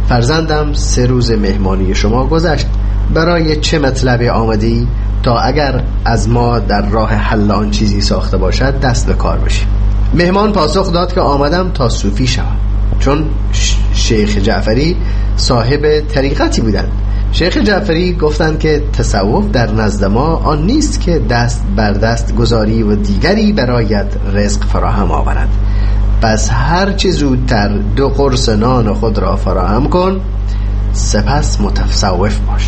فرزندم 3 روز مهمانی شما گذشت، برای چه مطلبی آمدی؟ تا اگر از ما در راه حل آن چیزی ساخته باشد دست به کار بشیم. مهمان پاسخ داد که آمدم تا صوفی شوم، چون شیخ جعفری صاحب طریقتی بودند. شیخ جعفری گفتند که تصوف در نزد ما آن نیست که دست بر دست گذاری و دیگری برایت رزق فراهم آورد. پس هر چه زودتر 2 قرص نان خود را فراهم کن، سپس متصوف باش.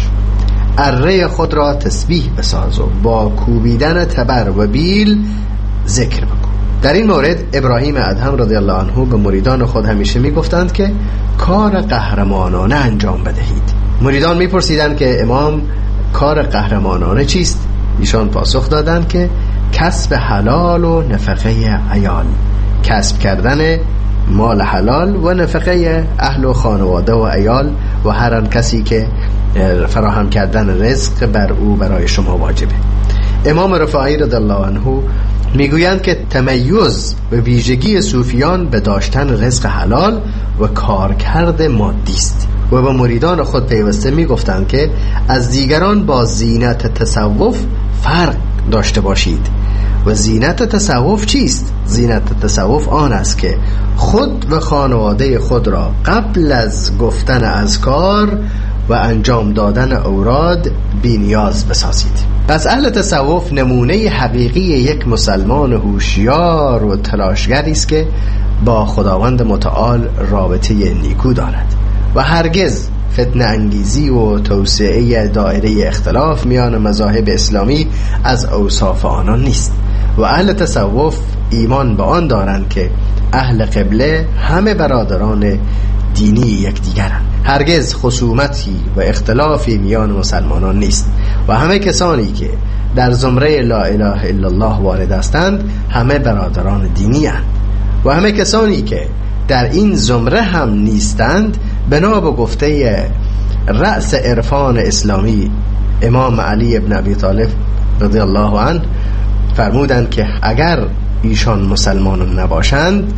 اره خود را تسبیح بساز و با کوبیدن تبر و بیل ذکر بکن. در این مورد ابراهیم ادهم رضی الله عنه به مریدان خود همیشه می گفتند که کار قهرمانانه انجام بدهید. مریدان می پرسیدند که امام کار قهرمانانه چیست؟ ایشان پاسخ دادند که کسب حلال و نفقه عیال، کسب کردن مال حلال و نفقه اهل و خانواده و عیال و هر آن کسی که فراهم کردن رزق بر او برای شما واجبه. امام رفاعی رضی الله عنه میگویند که تمیز و ویژگی صوفیان به داشتن رزق حلال و کارکرد مادی است و به مریدان خود پیوسته میگفتند که از دیگران با زینت تصوف فرق داشته باشید. و زینت تصوف چیست؟ زینت تصوف آن است که خود و خانواده خود را قبل از گفتن اذکار و انجام دادن اوراد بی‌نیاز بسازید. پس اهل تصوف نمونه حقیقی یک مسلمان هوشیار و تلاشگری است که با خداوند متعال رابطه نیکو دارد و هرگز فتنه انگیزی و توسعه دایره اختلاف میان مذاهب اسلامی از اوصاف آنان نیست. و اهل تصوف ایمان به آن دارند که اهل قبله همه برادران دینی یکدیگرند. هرگز خصومتی و اختلافی میان مسلمانان نیست و همه کسانی که در زمره لا اله الا الله وارد هستند همه برادران دینی اند و همه کسانی که در این زمره هم نیستند بنا به گفته رأس عرفان اسلامی امام علی ابن ابی طالب رضی الله عنه فرمودند که اگر ایشان مسلمانان نباشند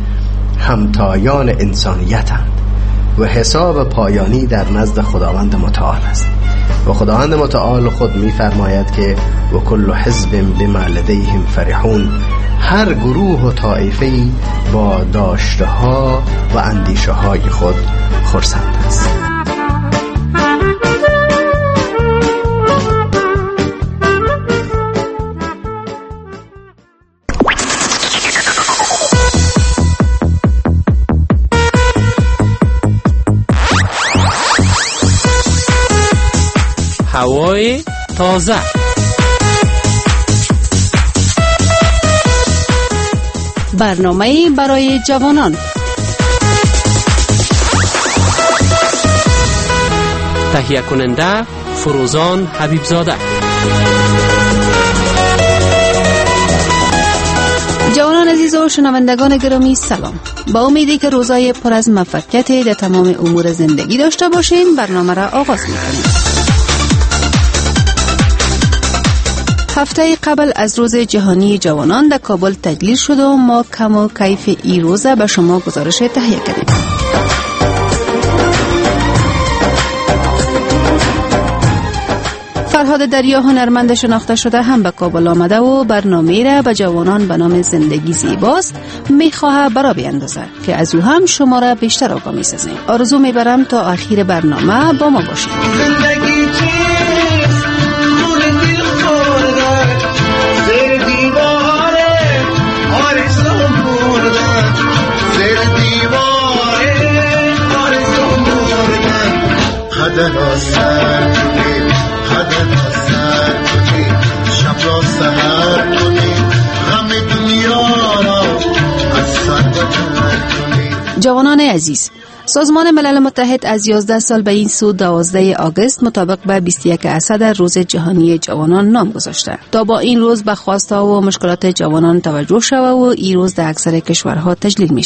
همتایان انسانیتند و حساب پایانی در نزد خداوند متعال است. و خداوند متعال خود می فرماید که و کل حزب بما لدیهم فرحون، هر گروه و طایفه‌ای با داشته ها و اندیشه های خود خرسند است. هوای تازه، برنامه برای جوانان، تهیه کننده فروزان حبیبزاده. جوانان عزیز و شنوندگان گرامی سلام. با امیدی که روزای پر از موفقیت در تمام امور زندگی داشته باشین برنامه را آغاز می‌کنیم. هفته قبل از روز جهانی جوانان در کابل تجلیل شد و ما کم و کیف این روز به شما گزارش تهیه کردیم. فرهاد دریا هنرمند شناخته شده هم به کابل آمده و برنامه را به جوانان به نام زندگی زیباست میخواه برا بیندازه که از او هم شما را بیشتر آگاه می‌سازیم. آرزو میبرم تا آخر برنامه با ما باشید. جوانان عزیز، سازمان ملل متحد از 11 سال به این سو 12 آگوست مطابق به 21 اسد روز جهانی جوانان نام گذاشته تا با این روز به خواست‌ها و مشکلات جوانان توجه شود و این روز در اکثر کشورها تجلیل میشه.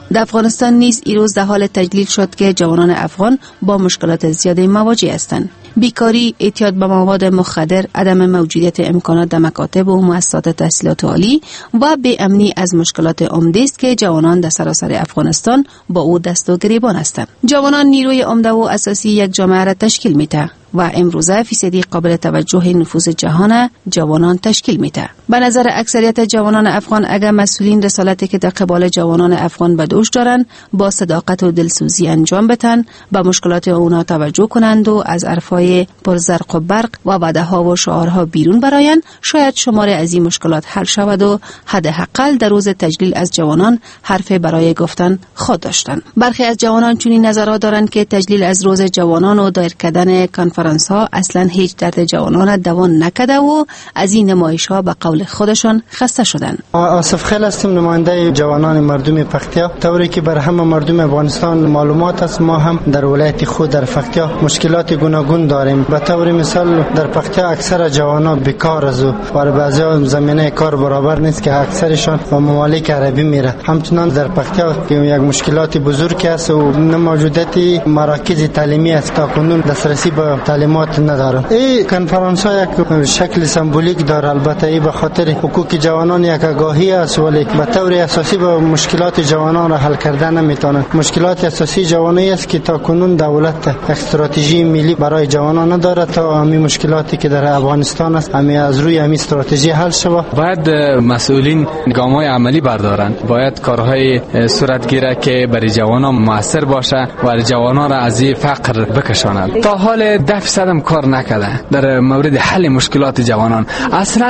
در افغانستان نیز این روز در حال تجلیل شد که جوانان افغان با مشکلات زیادی مواجه هستند. بیکاری، اعتیاد به مواد مخدر، عدم موجودیت امکانات در مکاتب و مؤسسات تحصیلات عالی و بی‌امنی از مشکلات عمده است که جوانان در سراسر افغانستان با او دست و گریبان هستند. جوانان نیروی عمده و اساسی یک جامعه را تشکیل می‌دهند و امروزه فیصدی قابل توجه نفوذ جهان جوانان تشکیل میده. به نظر اکثریت جوانان افغان اگر مسئولین رسالتی که در قبال جوانان افغان به دوش دارند با صداقت و دلسوزی انجام بدن، به مشکلات اونا توجه کنند و از حرفای پرزرق و برق و وعده‌ها و شعارها بیرون برآیند، شاید شمار از این مشکلات حل شود و حداقل در روز تجلیل از جوانان حرف برای گفتن خود داشتند. برخی از جوانان چنین نظرات دارند که تجلیل از روز جوانان و دایر کردن کنفرانس ها اصلا هیچ درد جوانان دوان نکده و از این نمایش ها به قول خودشان خسته شدند. آصف خیل هستم، نماینده جوانان مردم پکتیا. طوری که بر همه مردم افغانستان معلومات است، ما هم در ولایت خود در پکتیا مشکلات گوناگون داریم. به طور مثال در پکتیا اکثر جوانان بیکار است و برای بعضیا زمینه کار برابر نیست که اکثرشان به ممالک عربی میره. همچنان در پکتیا که یک مشکلات بزرگ است و موجودیت مراکز تعلیمی است، تا کنون دسترسی به تعلیمات نداره. این کنفرانس ها یک شکل سمبولیک داره، البته ای به خاطر حقوق جوانان یک آگاهی است، ولی به طور اساسی به مشکلات جوانان را حل کردن نمیتونه. مشکلات اساسی جوانی است که تا کنون دولت استراتژی ملی برای جوانان نداره تا همین مشکلاتی که در افغانستان است همین از روی همین استراتژی حل شود. باید مسئولین گام‌های عملی بردارند، باید کارهای صورت گیره که برای جوانان موثر باشه و جوانان را از فقر بکشاند. تا حال 10% هم کار نکرده در مورد حل مشکلات جوانان. اصلا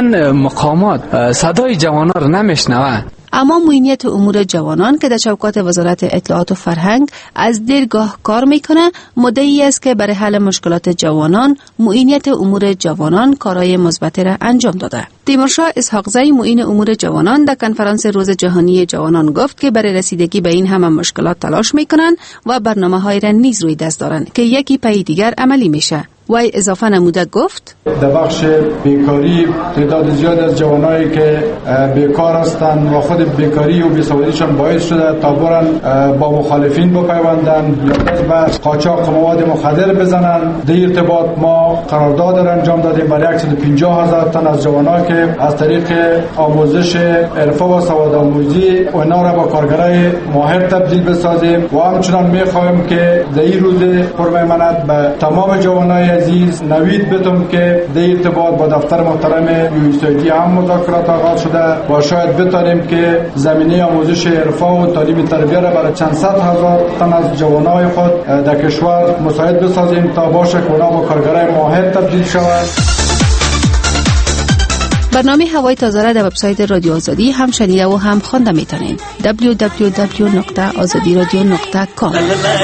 مقامات صدای جوانان را نمیشنوه. اما معینیت امور جوانان که در چوکات وزارت اطلاعات و فرهنگ از دیرگاه کار میکنه، مدعی است که برای حل مشکلات جوانان معینیت امور جوانان کارهای مثبتی را انجام داده. تیمورشاه اسحاقزی معین امور جوانان در کنفرانس روز جهانی جوانان گفت که برای رسیدگی به این همه مشکلات تلاش میکنند و برنامه‌های را نیز روی دست دارند که یکی پای دیگر عملی میشه. وی اضافه نموده گفت در بخش بیکاری تعداد زیاد از جوانایی که بیکار هستند و خود بیکاری و بیسوادیشان باعث شده تا برن با مخالفین بپیوندن یا دست به قاچاق مواد مخدر بزنن. در ارتباط ما قرارداد را انجام دادیم برای 150,000 تن از جوانان که از طریق آموزش حرفه و سوادآموزی اونا را با کارگرای ماهر تبدیل بسازیم و همچنان می‌خواهیم که در این روز پرمیمنت به تمام جوانای عزیز نوید بتم که در ارتباط با دفتر محترم USAID هم مذاکرات آغاز شده و شاید بتانیم که زمینه آموزش حرفه و تعلیم تربیت را برای چند صد هزار تن از جوانای خود در کشور مساعد بسازیم تا باشه که اونا با کارگرای ماهر تبدیل شود. برنامه هوای تازه را در وبسایت رادیو آزادی هم شنیده و هم خوانده میتونید. www.azadiradio.com.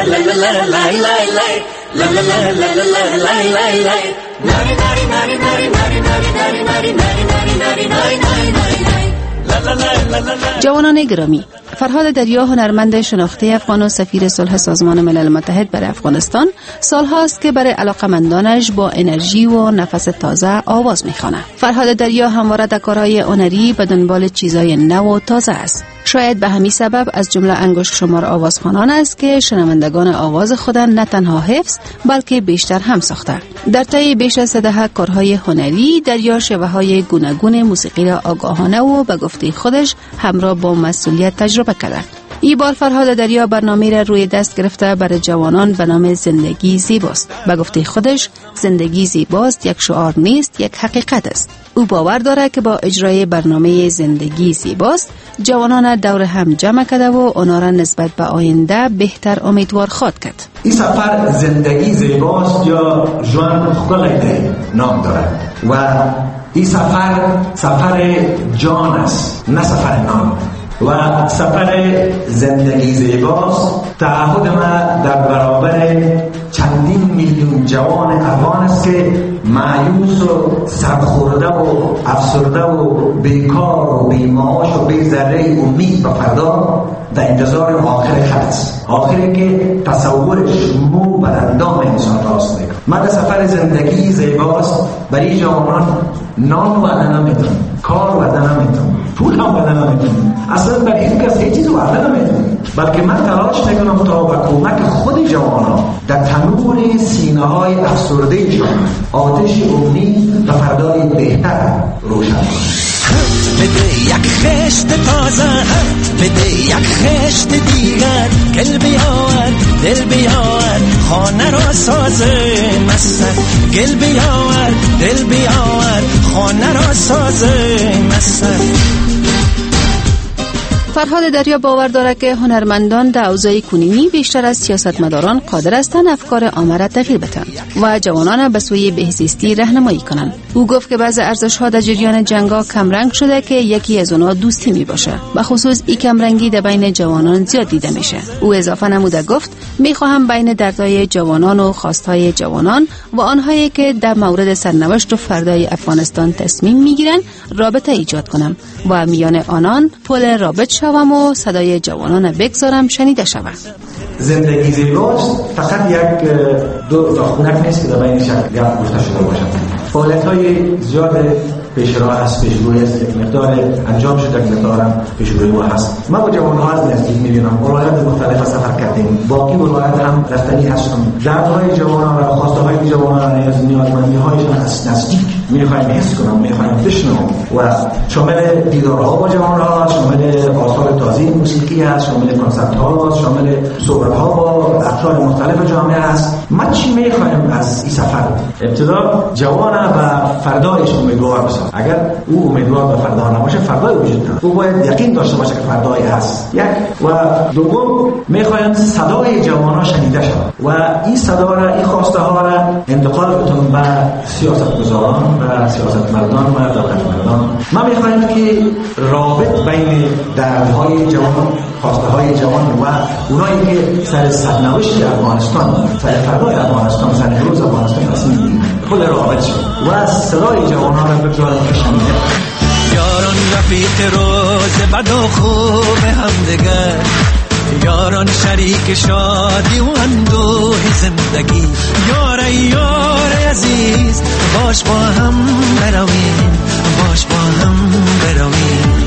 جوانان گرامی، فرهاد دریا هنرمند شناخته افغان و سفیر صلح سازمان ملل متحد برای افغانستان سالهاست که برای علاقمندانش با انرژی و نفس تازه آواز میخوانه. فرهاد دریا همواره در کارهای هنری به دنبال چیزای نو و تازه است. شاید به همین سبب از جمله انگشت شمار آوازخوانان است که شنوندگان آواز خودن نه تنها حفظ بلکه بیشتر هم ساخته. در طی بیش از 10 کارهای هنری دریا شیوه‌های گوناگون موسیقی را آگاهانه و به گفته خودش همراه با مسئولیت تجربه کرده. این بار فرهاد دریا برنامه را روی دست گرفته برای جوانان به نام زندگی زیباست. به گفته خودش زندگی زیباست یک شعار نیست، یک حقیقت است. او باور داره که با اجرای برنامه زندگی زیباست جوانان دور هم جمع کرده و اونا را نسبت به آینده بهتر امیدوار خواهد کرد. این سفر زندگی زیباست یا جوان خلقه نام دارد و این سفر جان است، نه سفر نام. و سفر زندگی زیباست تعهد ما در برابر چندین میلیون جوان افغان است که مایوس و سرخورده و افسرده و بیکار و بیمعاش و بی ذره امید به فردا در انتظار آخر خط است، آخری که تصورش مو بر اندام انسان راست میکنه. من در سفر زندگی زیباست برای جوانان نان وعده نمیتونم، کار وعده نمیتونم، پول هم وعده نمیتونم، اصلا برای هیچ کس هیچ چیز وعده نمیتونم. بلکه من تلاش میکنم تا با کمک خود جوانان در تنور سینه های افسردهشان آتش امید و فردای بهتر روشن کنم. بده یک خشت تازه، بده یک خشت دیگر، گل بیاور دل بیاور خانه را سازه مستر، گل بیاور دل بیاور خانه را سازه مستر. فرهاد دریا باور دارد که هنرمندان در اوضاع کنونی بیشتر از سیاستمداران قادر هستند افکار عامه را تغییر بدهند و جوانان به سوی بهزیستی راهنمایی کنند. او گفت که بعضی ارزش‌ها در جریان جنگ‌ها کمرنگ شده که یکی از آنها دوستی میباشه. به خصوص این کمرنگی در بین جوانان زیاد دیده میشه. او اضافه نموده گفت میخواهم بین دردهای جوانان و خواستهای جوانان و آنهایی که در مورد سرنوشت و فردای افغانستان تصمیم میگیرند رابطه ایجاد کنم و میان آنان پل رابط شوم و صدای جوانان بگذارم شنیده شود. زندگی زیباست فقط یک دو خونک نیست که در بینش گپ گفته شده باشد. فعالیت‌های زیاد پیش راه هست، پیشروی است، یک مقدار انجام شده، یک مقدار پیشروی ما هست. ما با جوان‌ها از نزدیک می‌بینم، ولایات مختلف سفر کردیم، باقی ولایات هم رفتنی هستم. دردهای جوانان و خواسته‌های جوانان از نیازمندی‌هایشان از نزدیک می‌خوایم حس کنم، می‌خوایم بشنوم و شامل دیدارها با جوان‌ها، شامل آثار تازه موسیقی است، شامل کنسرت‌ها، شامل صحبت‌ها با افراد مختلف جامعه است. ما چی می‌خوایم از این سفر؟ ابتدا جوان و فردایش امیدوار باشه. اگر او امیدوار به فردا نباشه، فردای وجود نداره. او باید یقین داشته باشه که فردای هست. یک و دوم می‌خوایم صدای جوانان شنیده شود و این صدا را، این خواسته ها را انتقال بتون به سیاستگزاران و سیاستمداران و دولتمداران. ما می‌خوایم که رابط بین دردهای جوان، خواسته های جوان و اونایی که سر سرنوشت افغانستان، سر فردای افغانستان، سر امروز افغانستان تصمیم می‌گیرند، خود رابط شد و صدای جوانان را بگذاریم که شنیده. یاران رفیق روز بد و خوب همدیگر، یاران شریک شادی و اندوه زندگی، یار عزیز باش با هم برویم، باش با هم برویم.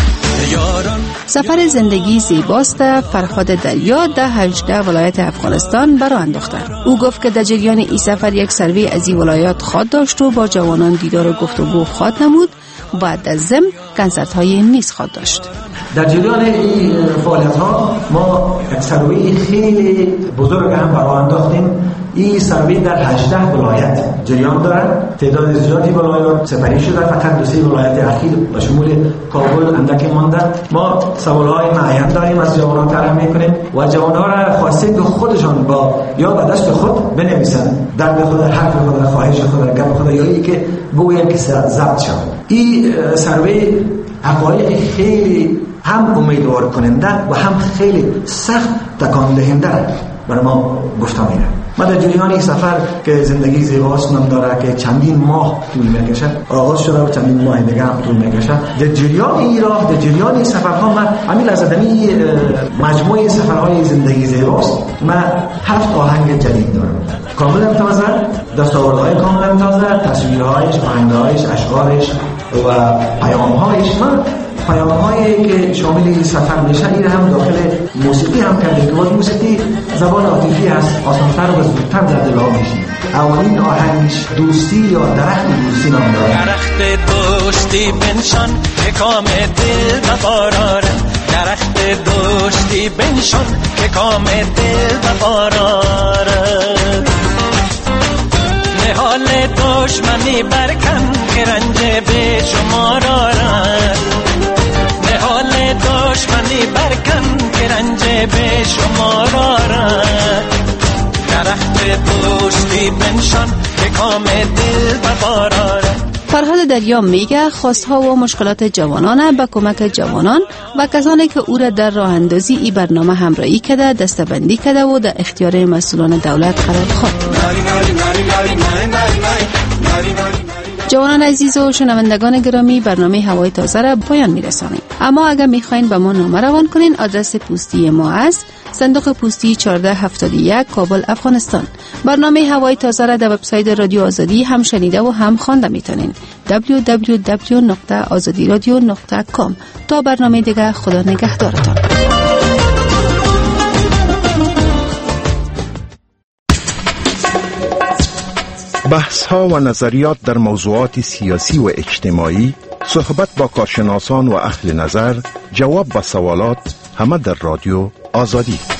سفر زندگی زیباست فرهاد دریا در 18 ولایت افغانستان برای انداخته. او گفت که در جریان این سفر یک سروی از این ولایات خواد داشت و با جوانان دیدار و گفتگو خواد نمود. بعد از ضمن کنسرت های نیز خواد داشت. در جریان این فعالیت ها ما یک سروی خیلی بزرگ هم برای انداختیم. این سروی در 18 ولایت جریان دارد. تعداد زیادی ولایات سپری شده، فقط 2-3 ولایت اخیر به شمول کابل اندکی مانده. ما سوالهای معین داریم از جوانان طرح میکنیم و جوانان را خواسته که خودشان با یا به دست خود بنویسن درد خود، حرف خود، خواهش خود، گپ خود، یا ای که بگویم که ضبط شود. این سروی حقایق خیلی هم امیدوار کننده و هم خیلی سخت تکان دهنده برای ما گفته میره. ما در جریان این سفر که زندگی زیباست نام داره که چندین ماه طول میکشه، آغاز شده و چندین ماه دیگه هم طول میکشه. در جریان این راه، در جریان این سفرها ما همین از دمی مجموعه سفرهای زندگی زیباست ما 7 آهنگ جدید دارم، کاملا تازه، دستاوردهای کاملا تازه، تصویرهایش، آهنگهایش، اشعارش و پیامهایش. ما پیام‌هایی که شامل سفر میشه این هم داخل موسیقی هم کرده که باز موسیقی زبان عاطفی است، آسان‌تر و زودتر در دل ها میشه. اولین آهنگش دوستی یا درخت دوستی نام داره. درخت دوستی بنشان که کام دل بباراره، درخت دوستی بنشان که کام دل بباراره، نهال دشمنی برکن که رنج به شما دارد، نهال دشمنی برکن که رنج به شما دارد، درخت دوستی بنشان که کام دل بباراره. فرهاد دریا میگه خواستها و مشکلات جوانان به کمک جوانان و کسانی که او را در راه اندازی این برنامه همراهی کرده دستبندی کرده و در اختیار مسئولان دولت قرار خواهد. جوانان عزیز و شنوندگان گرامی، برنامه هوای تازه را پایان میرسانیم. اما اگر میخواین به ما نامه روان کنین، آدرس پستی ما است صندوق پستی 1471 کابل افغانستان. برنامه هوای تازه را در وبسایت رادیو آزادی هم شنیده و هم خوانده میتونین www.azadiradio.com. تا برنامه دیگه، خدا نگهدارتان. بحث ها و نظریات در موضوعات سیاسی و اجتماعی، صحبت با کارشناسان و اهل نظر، جواب به سوالات، همه در رادیو آزادی.